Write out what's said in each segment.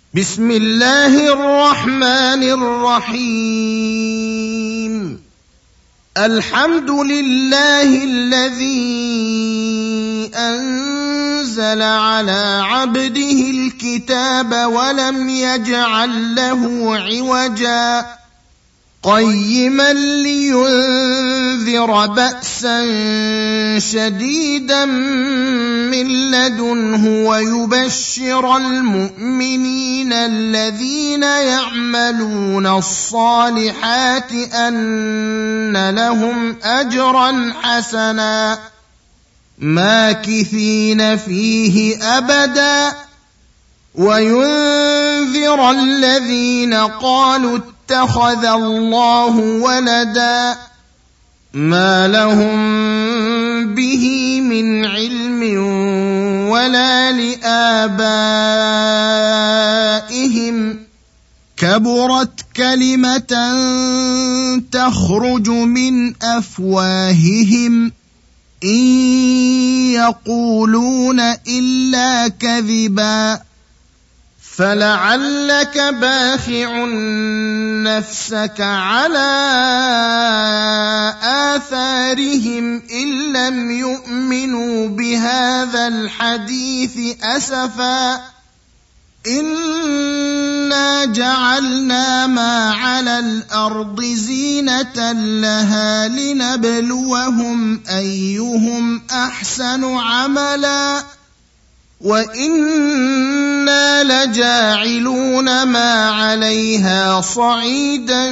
بسم الله الرحمن الرحيم. الحمد لله الذي أنزل على عبده الكتاب ولم يجعل له عوجا قيما لينذر بأسا شديدا من لدنه ويبشر المؤمنين الذين يعملون الصالحات أن لهم أجرا حسنا ماكثين فيه أبدا وينذر الذين قالوا اتخذ الله ولدا ما لهم به من علم ولا لآبائهم كبرت كلمة تخرج من أفواههم إن يقولون إلا كذبا فلعلك باخع نفسك على آثارهم إن لم يؤمنوا بهذا الحديث أسفا إنا جعلنا ما على الأرض زينة لها لنبلوهم أيهم أحسن عملا وإنا لجاعلون ما عليها صعيدا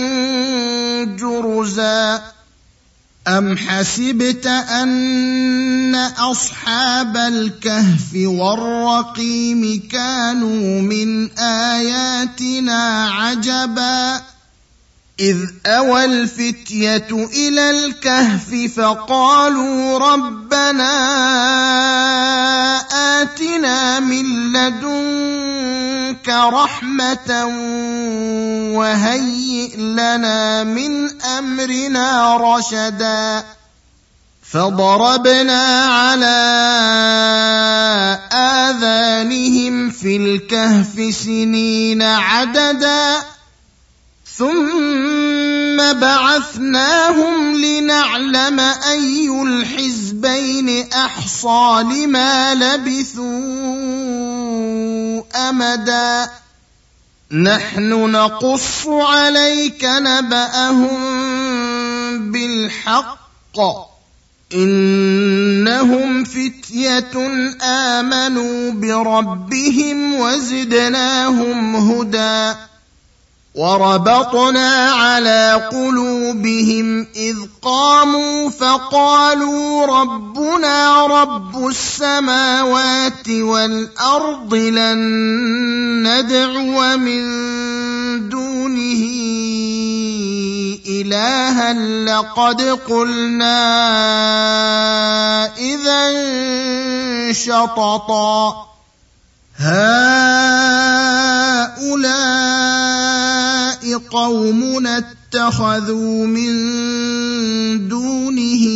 جرزا أم حسبت أن أصحاب الكهف والرقيم كانوا من آياتنا عجبا إذ أوى الفتية إلى الكهف فقالوا ربنا آتنا من لدنك رحمة وهيئ لنا من أمرنا رشدا فضربنا على آذانهم في الكهف سنين عددا ثم بعثناهم لنعلم أي الحزبين أحصى لما لبثوا أمدا نحن نقص عليك نبأهم بالحق إنهم فتية آمنوا بربهم وزدناهم هدى وربطنا على قلوبهم إذ قاموا فقالوا ربنا رب السماوات والأرض لن ندعو من دونه إلها لقد قلنا إذا شططا هؤلاء قومنا اتخذوا من دونه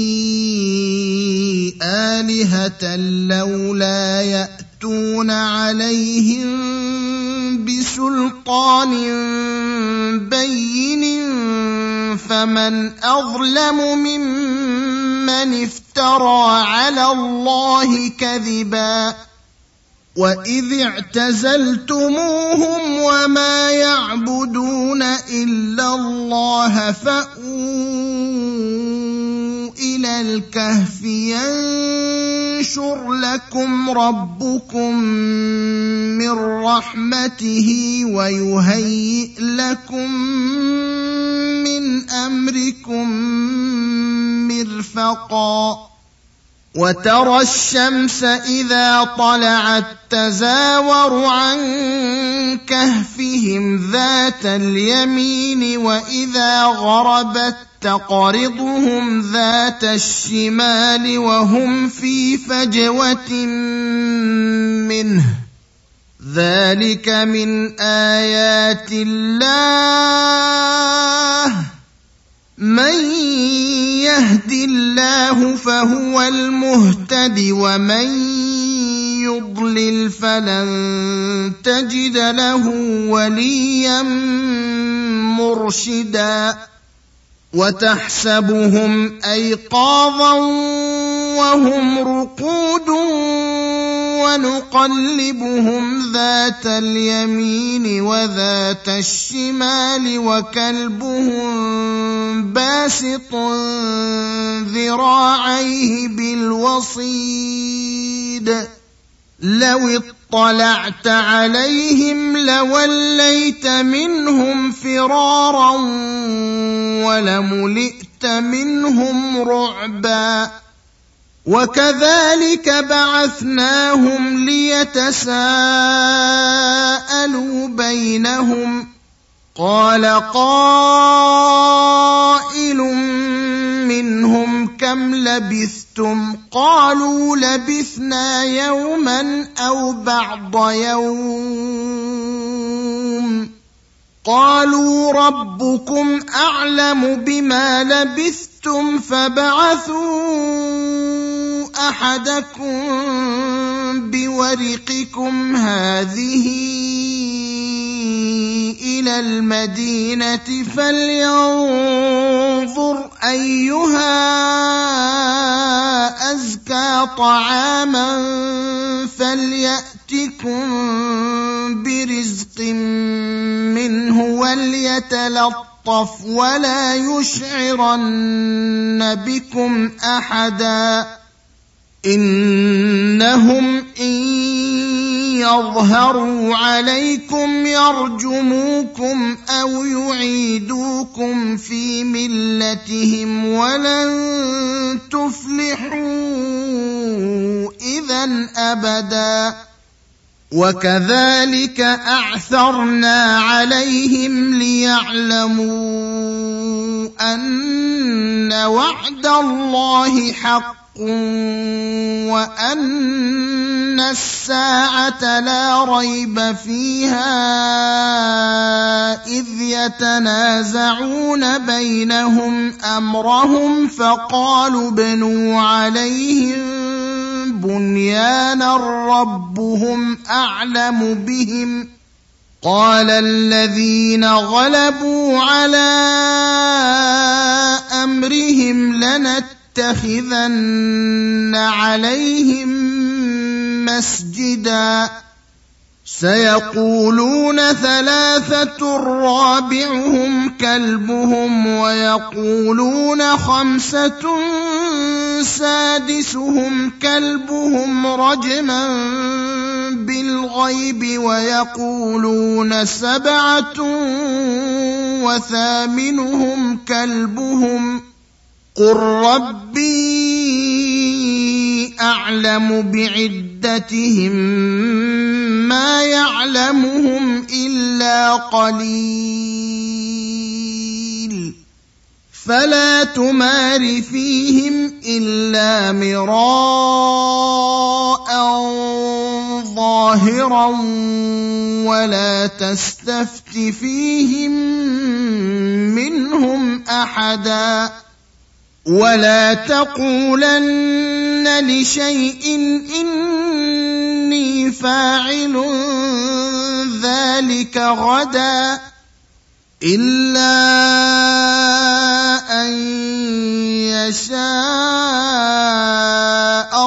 آلهة لولا يأتون عليهم بسلطان بين فمن أظلم ممن افترى على الله كذبا وإذ اعتزلتموهم وما يعبدون إلا الله فأووا إلى الكهف ينشر لكم ربكم من رحمته ويهيئ لكم من أمركم مرفقا وترى الشمس إذا طلعت تزاور عن كهفهم ذات اليمين وإذا غربت تقرضهم ذات الشمال وهم في فجوة منه ذلك من آيات الله من يهد الله فهو المهتد ومن يضلل فلن تجد له وليا مرشدا وتحسبهم أيقاظا وهم رقود ونقلبهم ذات اليمين وذات الشمال وكلبهم باسط ذراعيه بالوصيد لو اطلعت عليهم لوليت منهم فرارا ولملئت منهم رعبا وكذلك بعثناهم ليتساءلوا بينهم قال قائل منهم كم لبثتم قالوا لبثنا يوما أو بعض يوم قالوا ربكم أعلم بما لبثتم فابعثوا أحدكم بورقكم هذه إلى المدينة فلينظر أيها أزكى طعاما فليأتكم برزق منه وليتلطف ولا يشعرن بكم أحدا إنهم إن يظهروا عليكم يرجموكم أو يعيدوكم في ملتهم ولن تفلحوا إذا أبدا وكذلك أعثرنا عليهم ليعلموا أن وعد الله حق وأن الساعة لا ريب فيها إذ يتنازعون بينهم أمرهم فقالوا ابنوا عليهم بنيانا ربهم أعلم بهم قال الذين غلبوا على أمرهم لنتخذن عليهم مسجدا سيقولون ثلاثة رابعهم كلبهم ويقولون خمسة سادسهم كلبهم رجما بالغيب ويقولون سبعة وثامنهم كلبهم قل ربي أعلم بعدتهم ما يعلمهم إلا قليل فلا تمار فيهم إلا مراء ظاهرا ولا تستفت فيهم منهم أحدا ولا تقولن لشيء إني فاعل ذلك غدا إلا أن يشاء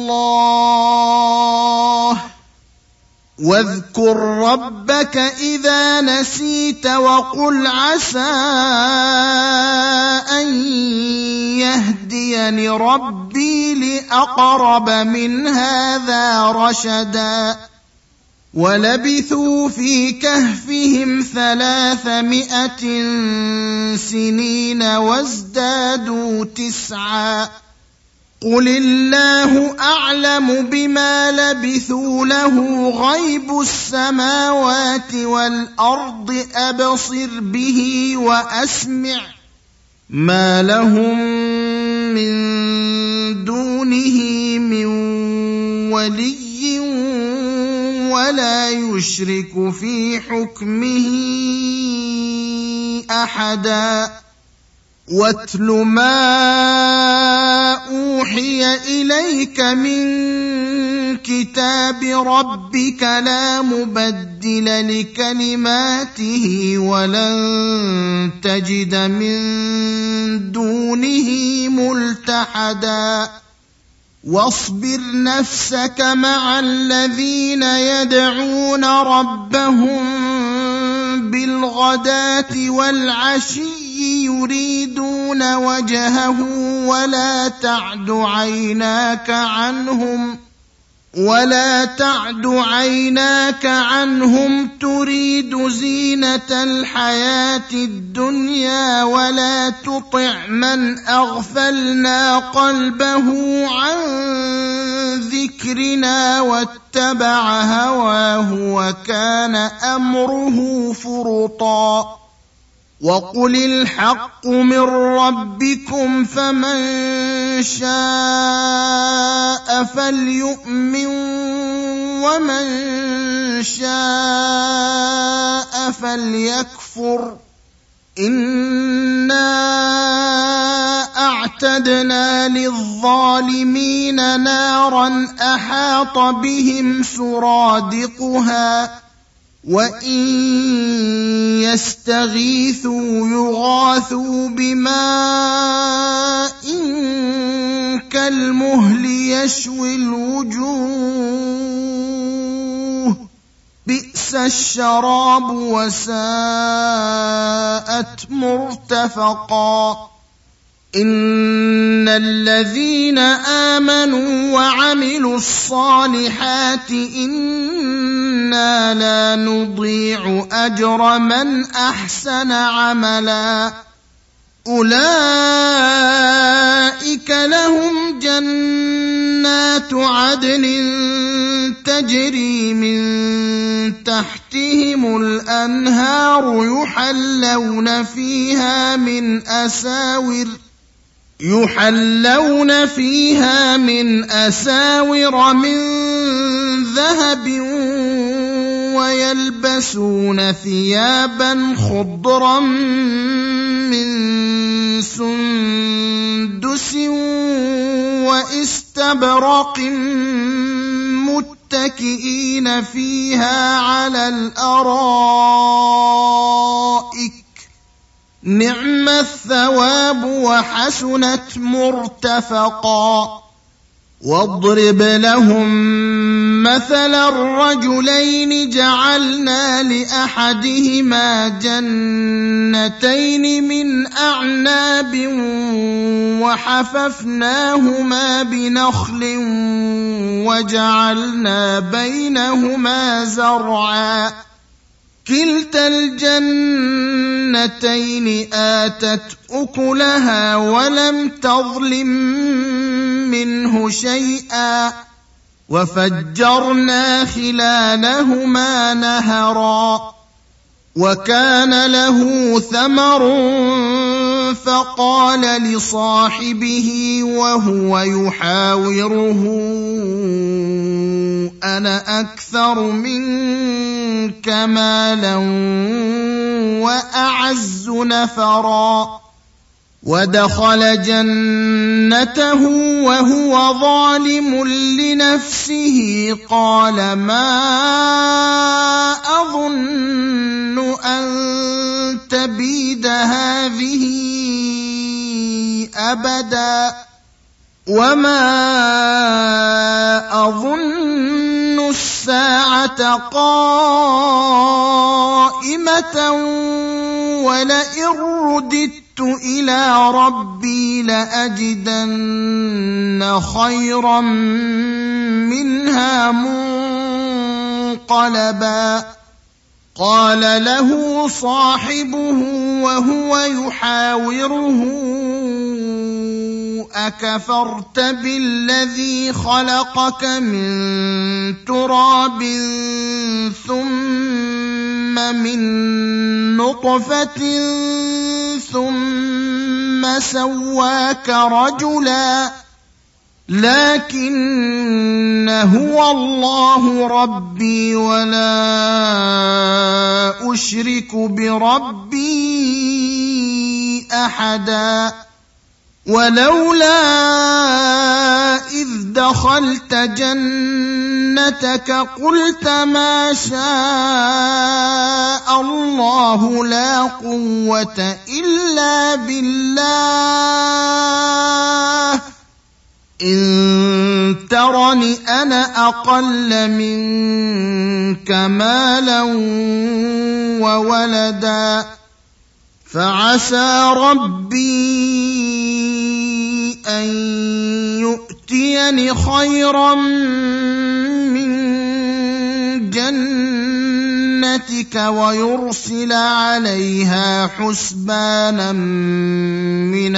الله واذكر ربك إذا نسيت وقل عسى أن يهديني ربي لأقرب من هذا رشدا ولبثوا في كهفهم 300 سنين وازدادوا 9 قل الله أعلم بما لبثوا له غيب السماوات والأرض أبصر به وأسمع ما لهم من دونه من ولي ولا يشرك في حكمه أحدا واتل ما أوحي إليك من كتاب ربك لا مبدل لكلماته ولن تجد من دونه ملتحدا واصبر نفسك مع الذين يدعون ربهم بالغداة والعشي يريدون وجهه ولا تعد عيناك عنهم تريد زينة الحياة الدنيا ولا تطع من أغفلنا قلبه عن ذكرنا واتبع هواه وكان أمره فرطا وقل الحق من ربكم فمن شاء فليؤمن ومن شاء فليكفر إنا أعتدنا للظالمين نارا أحاط بهم سرادقها وإن يستغيثوا يغاثوا بماء كالمهل يشوي الوجوه بئس الشراب وساءت مرتفقا إن الذين آمنوا وعملوا الصالحات إنا لا نضيع أجر من أحسن عملا أولئك لهم جنات عدن تجري من تحتهم الأنهار يحلون فيها من أساور من ذهب ويلبسون ثيابا خضرا من سندس واستبرق متكئين فيها على الأرائك نعم الثواب وحسنت مرتفقا واضرب لهم مثل الرجلين جعلنا لأحدهما جنتين من أعناب وحففناهما بنخل وجعلنا بينهما زرعا كلتا الجنتين آتت أكلها ولم تظلم منه شيئا وفجرنا خلالهما نهرا وكان له ثمر فقال لصاحبه وهو يحاوره أنا أكثر منك مالا وأعز نفرا ودخل جنته وهو ظالم لنفسه قال ما أظن أن تبيد هذه أبدا وما أظن الساعة قائمة ولئن رددت إلى ربي لأجدن خيرا منها منقلبا قال له صاحبه وهو يحاوره أكفرت بالذي خلقك من تراب ثم من نطفة ثم سواك رجلا لكن هو الله ربي ولا أشرك بربي أحدا ولولا إذ دخلت جنتك قلت ما شاء الله لا قوة إلا بالله إن ترني أنا أقل منك مالا وولدا فعسى ربي أن يؤتيني خيرا من جنتك ويرسل عليها حسبانا من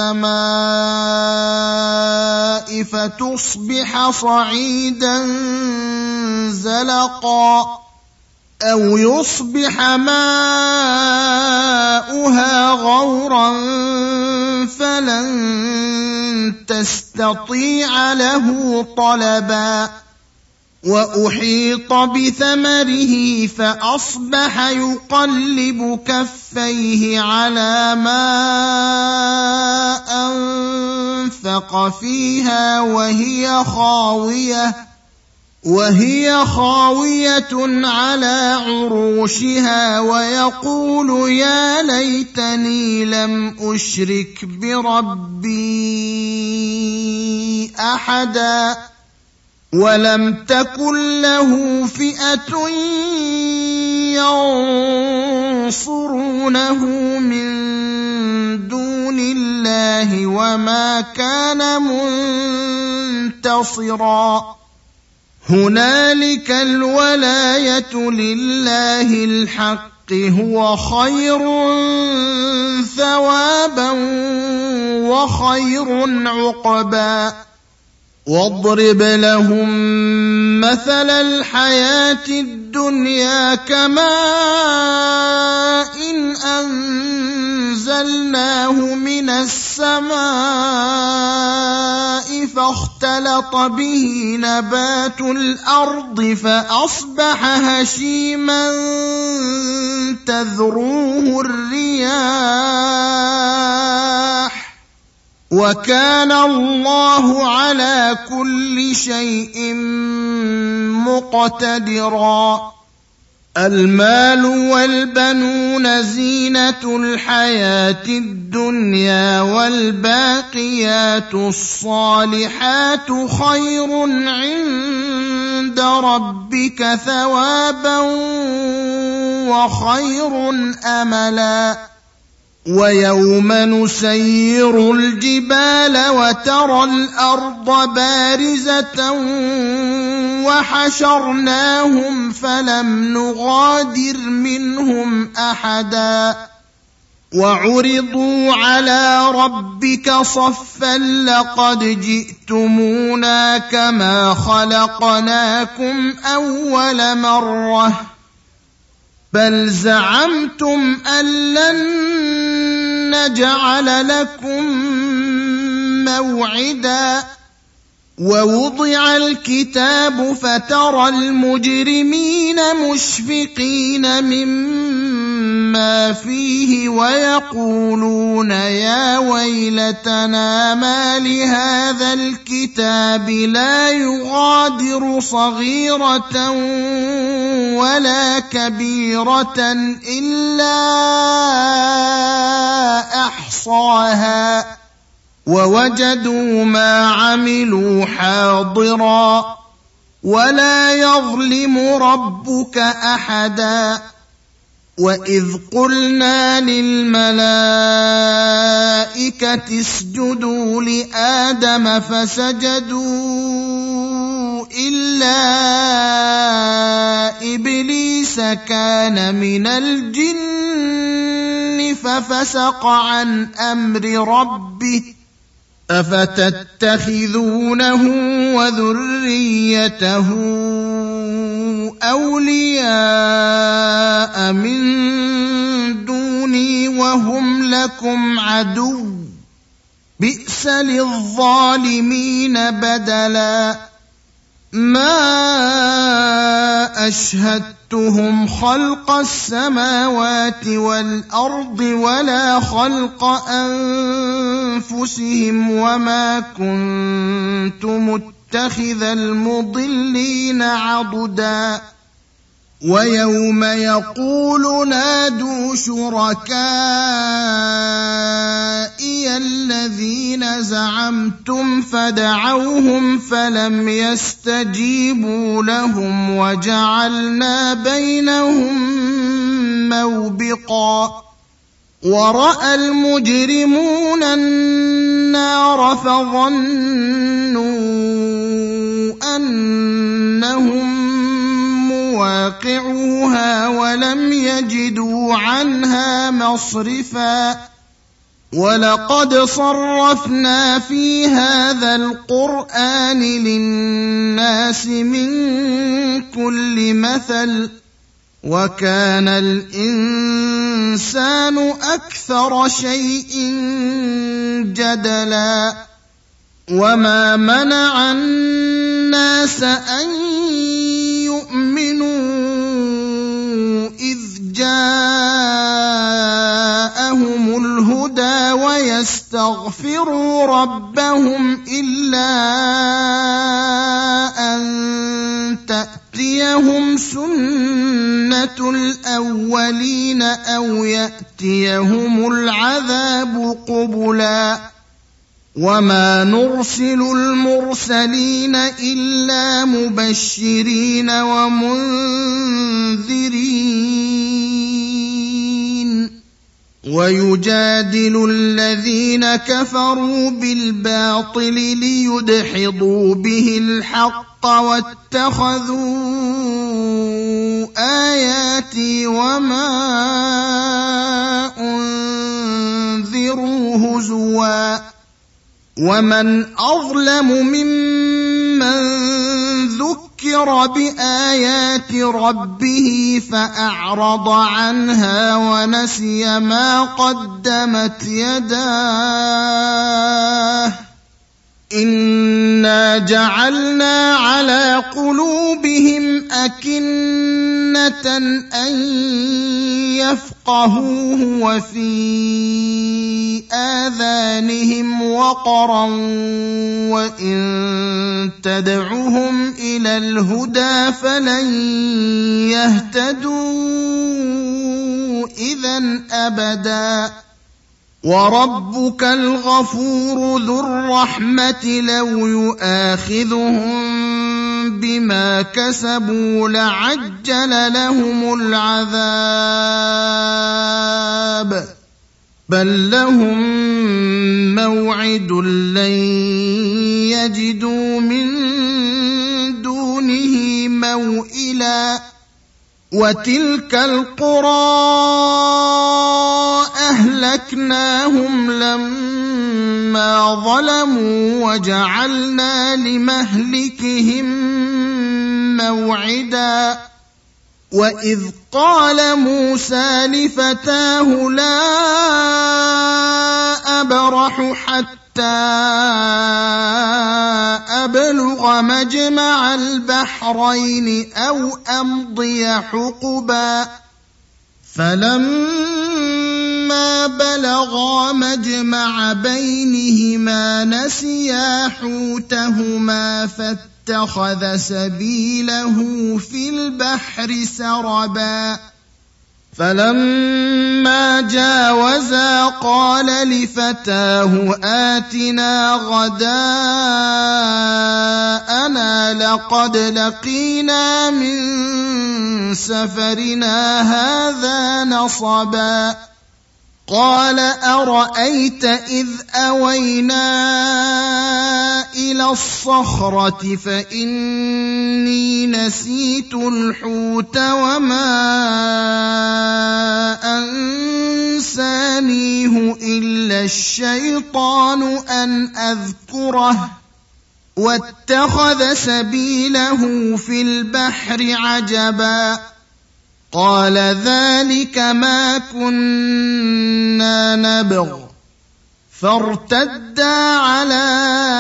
السماء فتصبح صعيدا زلقا أو يصبح ماؤها غورا فلن تستطيع له طلبا وأحيط بثمره فأصبح يقلب كفيه على ما أنفق فيها وهي خاوية على عروشها ويقول يا ليتني لم أشرك بربي أحدا ولم تكن له فئة ينصرونه من دون الله وما كان منتصرا هنالك الولاية لله الحق هو خير ثوابا وخير عقبا واضرب لهم مثل الحياة الدنيا كماء إن أنزلناه من السماء فاختلط به نبات الأرض فأصبح هشيما تذروه الرياح وكان الله على كل شيء مقتدرا المال والبنون زينة الحياة الدنيا والباقيات الصالحات خير عند ربك ثوابا وخير أملا ويوم نسير الجبال وترى الأرض بارزة وحشرناهم فلم نغادر منهم أحدا وعرضوا على ربك صفا لقد جئتمونا كما خلقناكم أول مرة بل زعمتم أن لن نجعل لكم موعدا ووضع الكتاب فترى المجرمين مشفقين مما فيه ويقولون يا ويلتنا ما لهذا الكتاب لا يغادر صغيرة ولا كبيرة إلا أحصاها ووجدوا ما عملوا حاضرا ولا يظلم ربك أحدا وإذ قلنا للملائكة اسجدوا لآدم فسجدوا إلا إبليس كان من الجن ففسق عن أمر ربه أفتتخذونه وذريته أولياء من دوني وهم لكم عدو بئس للظالمين بدلا ما أشهدتهم خلق السماوات والأرض ولا خلق أنفسهم وما كنت متخذ المضلين عضدا ويوم يقول نادوا شركائي الذين زعمتم فدعوهم فلم يستجيبوا لهم وجعلنا بينهم موبقا ورأى المجرمون النار فظنوا أنهم مواقعوها ولم يجدوا عنها مصرفا ولقد صرفنا في هذا القرآن للناس من كل مثل وكان الإنسان أكثر شيء جدلا وما منع الناس أن يؤمنوا إذ جاءهم الهدى ويستغفروا ربهم إلا أن تأتيهم سنة الأولين أو يأتيهم العذاب قبلا وما نرسل المرسلين إلا مبشرين ومنذرين ويجادل الذين كفروا بالباطل ليدحضوا به الحق واتخذوا آياتي وما أنذروا هزوا ومن أظلم ممن ذكر بآيات ربه فأعرض عنها ونسي ما قدمت يداه إنا جعلنا على قلوبهم أكنة أن يفقهوه وفي آذانهم وقرا وإن تدعهم إلى الهدى فلن يهتدوا إذا أبدا وربك الغفور ذو الرحمة لو يؤاخذهم بما كسبوا لعجل لهم العذاب بل لهم موعد لن يجدوا من دونه موئلا وتلك القرى أهلكناهم لما ظلموا وجعلنا لمهلكهم موعدا وإذ قال موسى لفتاه لا أبرح حتى أبلغ مجمع البحرين أو أمضي حقبا فلما بلغا مجمع بينهما نسيا حوتهما فاتخذ سبيله في البحر سربا فلما جاوزا قال لفتاه آتنا غداءنا لقد لقينا من سفرنا هذا نصبا قال أرأيت إذ أوينا إلى الصخرة فإني نسيت الحوت وما أنسانيه إلا الشيطان أن أذكره واتخذ سبيله في البحر عجبا قال ذلك ما كنا نبغ فارتدا على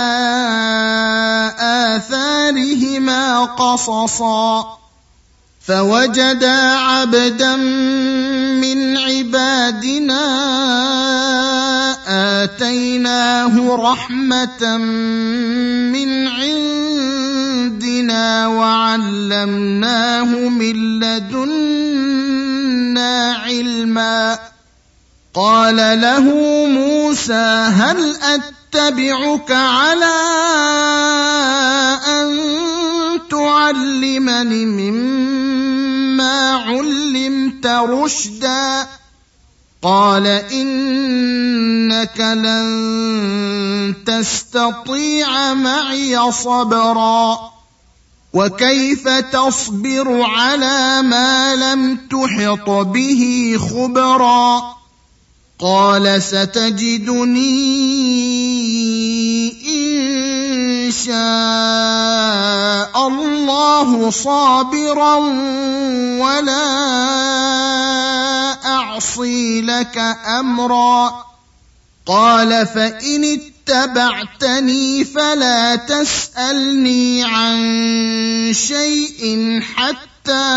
آثارهما قصصا فوجدا عبدا من عبادنا آتيناه رحمة من عندنا وعلمناه من لدنا علما قال له موسى هل أتبعك على أن تعلمني مما علمت رشدا قال إنك لن تستطيع معي صبرا وكيف تصبر على ما لم تحط به خبرا قال ستجدني إن شاء الله صابرا ولا أعصي لك أمرا قال فإن اتبعتني فلا تسألني عن شيء حتى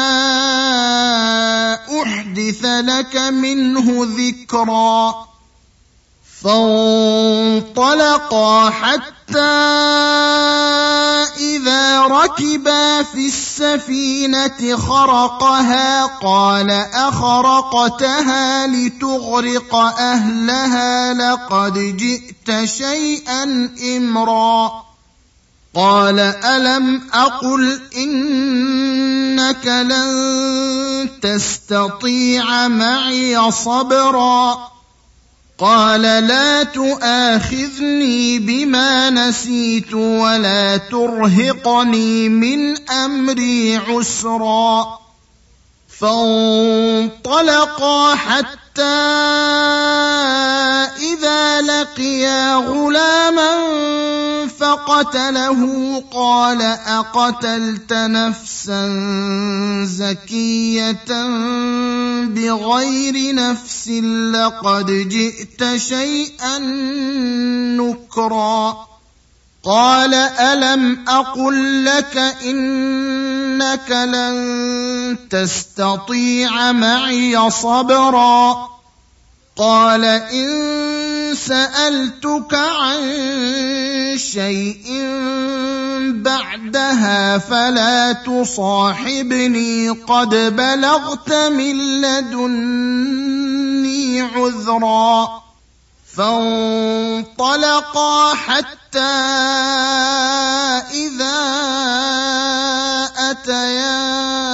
أحدث لك منه ذكرا فانطلقا حتى إذا ركبا في السفينة خرقها قال أخرقتها لتغرق أهلها لقد جئت شيئا إمرا قال ألم أقل إنك لن تستطيع معي صبرا قال لا تؤاخذني بما نسيت ولا ترهقني من أمري عسرا فانطلقا حتى إذا لقيا غلاما فقتله قال أقتلت نفسا زكية بغير نفس لقد جئت شيئا نكرا قال ألم أقل لك إنك لن تستطيع معي صبرا قال إن سألتك عن شيء بعدها فلا تصاحبني قد بلغت من لدني عذرا فانطلقا حتى إذا أتيا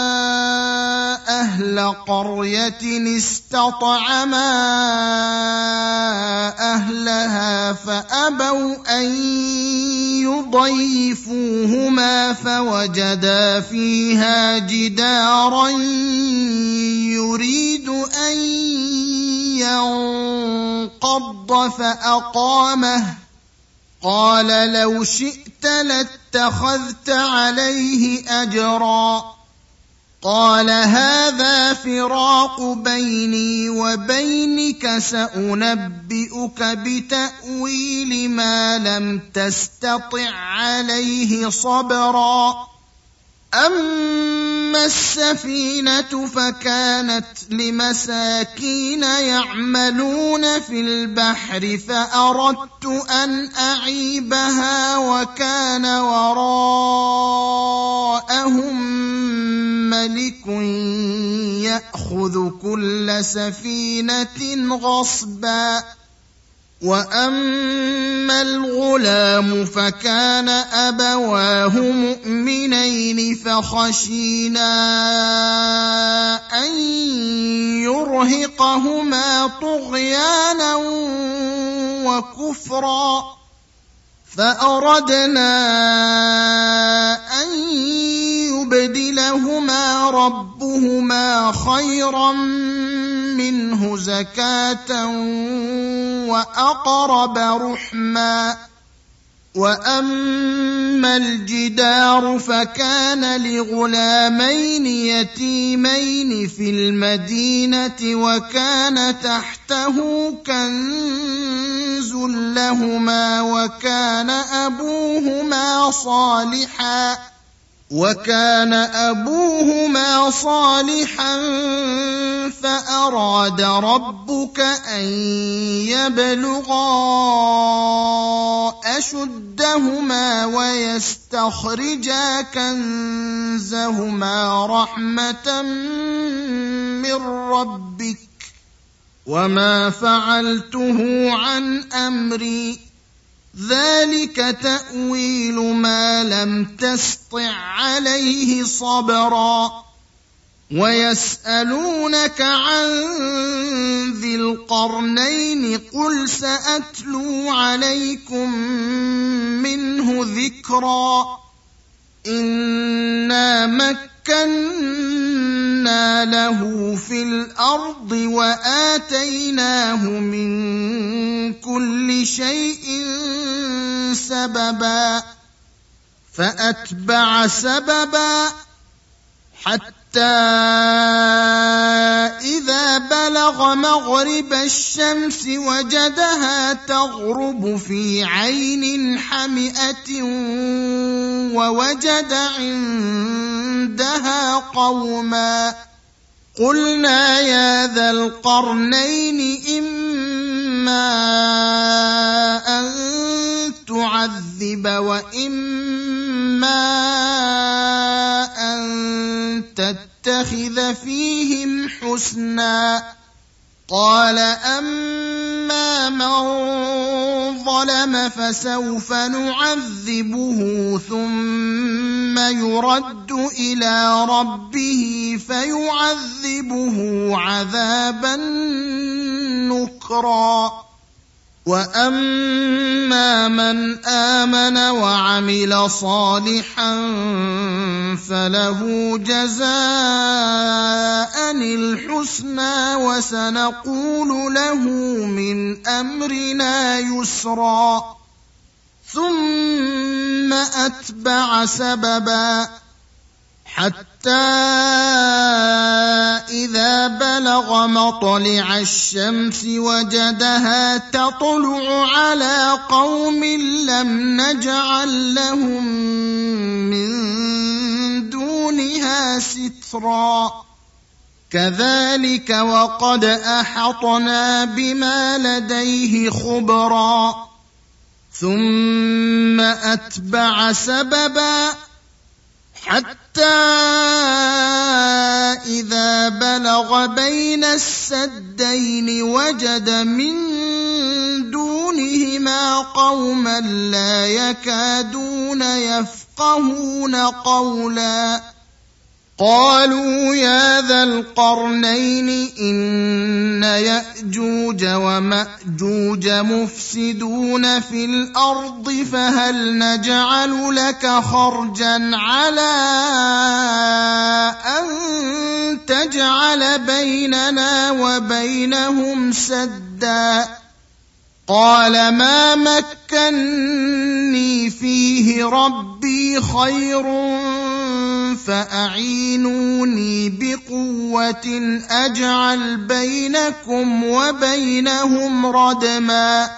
أهل قرية استطعما أهلها فأبوا أن يضيفوهما فوجدا فيها جدارا يريد أن ينقض فأقامه قال لو شئت لاتخذت عليه أجرا قال هذا فراق بيني وبينك سأنبئك بتأويل ما لم تستطع عليه صبرا أما السفينة فكانت لمساكين يعملون في البحر فأردت أن أعيبها وكان وراءهم ملك يأخذ كل سفينة غصبا وأما الغلام فكان أبواه مؤمنين فخشينا أن يرهقهما طغيانا وكفرا فأردنا أن يبدلهما ربهما خيرا منه زكاة وأقرب رحما وأما الجدار فكان لغلامين يتيمين في المدينة وكان تحته كنز لهما وكان أبوهما صالحا فأراد ربك أن يبلغا أشدهما ويستخرجا كنزهما رحمة من ربك وما فعلته عن أمري ذلك تأويل ما لم تسطع عليه صبرا ويسألونك عن ذي القرنين قل سأتلو عليكم منه ذكرا إنا مكنا له في الأرض وآتيناه من كل شيء سببا فأتبع سببا حتى إذا بلغ مغرب الشمس وجدها تغرب في عين حمئة ووجد عندها قوما قلنا يا ذا القرنين إما أن تعذب وإما أن تتخذ فيهم حسنا قال أما من ظلم فسوف نعذبه ثم يرد إلى ربه فيعذبه عذابا نكرا وأما من آمن وعمل صالحا فله جزاء الحسنى وسنقول له من أمرنا يسرا ثم أتبع سببا حتى إذا بلغ مطلع الشمس وجدها تطلع على قوم لم نجعل لهم من دونها سترا كذلك وقد أحطنا بما لديه خبرا ثم أتبع سببا حتى إذا بلغ بين السدين وجد من دونهما قوما لا يكادون يفقهون قولا قالوا يا ذا القرنين إن يأجوج ومأجوج مفسدون في الأرض فهل نجعل لك خرجا على أن تجعل بيننا وبينهم سدا قال ما مكني فيه ربي خير فأعينوني بقوة أجعل بينكم وبينهم ردما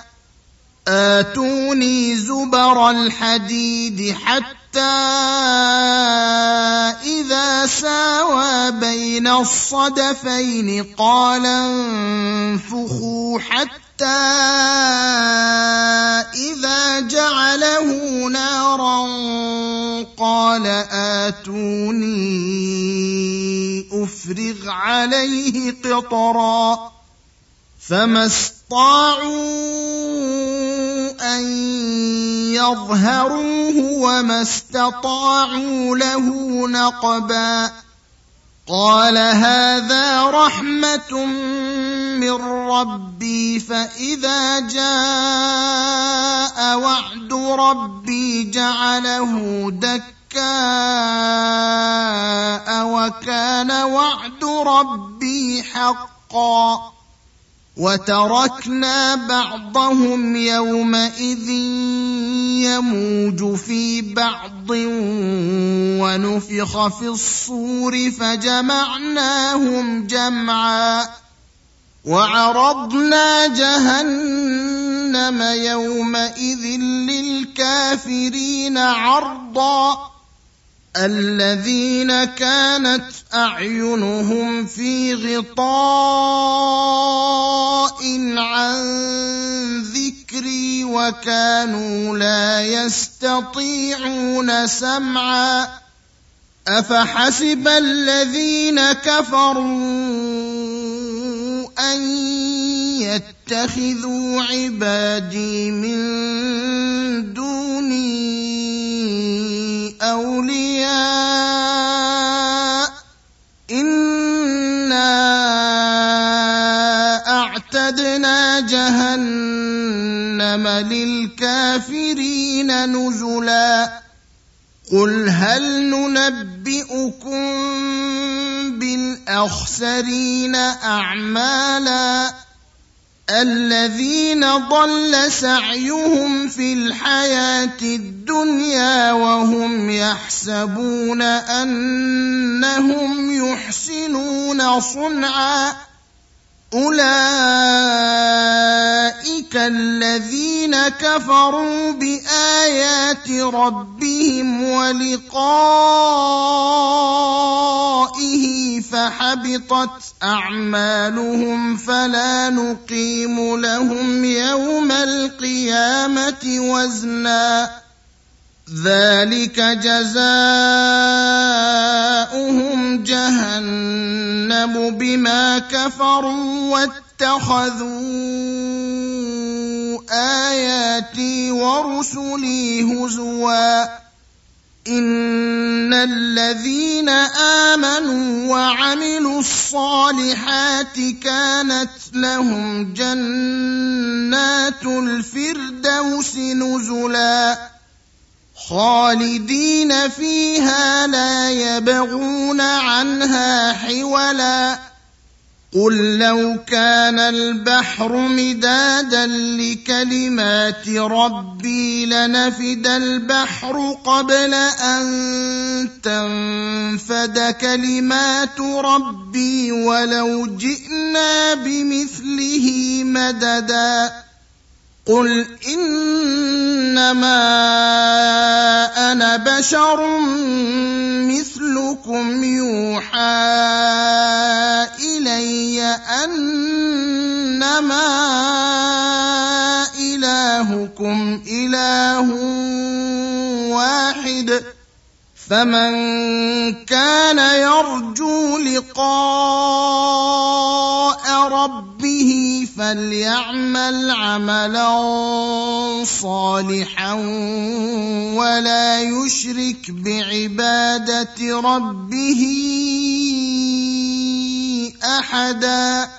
آتوني زبر الحديد حتى إذا ساوى بين الصدفين قال انفخوا حتى إذا جعله نارا قال آتوني أفرغ عليه قطرا فما استطاعوا أن يظهروه وما استطاعوا له نقبا قال هذا رحمة من ربي فإذا جاء وعد ربي جعله دكاء وكان وعد ربي حقا وتركنا بعضهم يومئذ يموج في بعض ونفخ في الصور فجمعناهم جمعا وعرضنا جهنم يومئذ للكافرين عرضا الذين كانت أعينهم في غطاء عن ذكري وكانوا لا يستطيعون سمعا أفحسب الذين كفروا أن يتخذوا عبادي من دوني أولياء إنا أعتدنا جهنم للكافرين نزلا قل هل ننبئكم بالأخسرين أعمالا الذين ضل سعيهم في الحياة الدنيا وهم يحسبون أنهم يحسنون صنعا أولئك الذين كفروا بآيات ربهم ولقائه فحبطت أعمالهم فلا نقيم لهم يوم القيامة وزنا ذلك جزاؤهم جهنم بما كفروا واتخذوا آياتي ورسلي هزوا إن الذين آمنوا وعملوا الصالحات كانت لهم جنات الفردوس نزلا خالدين فيها لا يبغون عنها حولا قل لو كان البحر مدادا لكلمات ربي لنفد البحر قبل أن تنفد كلمات ربي ولو جئنا بمثله مددا قل إنما أنا بشر مثلكم يوحى إلي أنما إلهكم إله واحد فمن كان يرجو لقاء ربه فليعمل عملا صالحا ولا يشرك بعبادة ربه أحدا.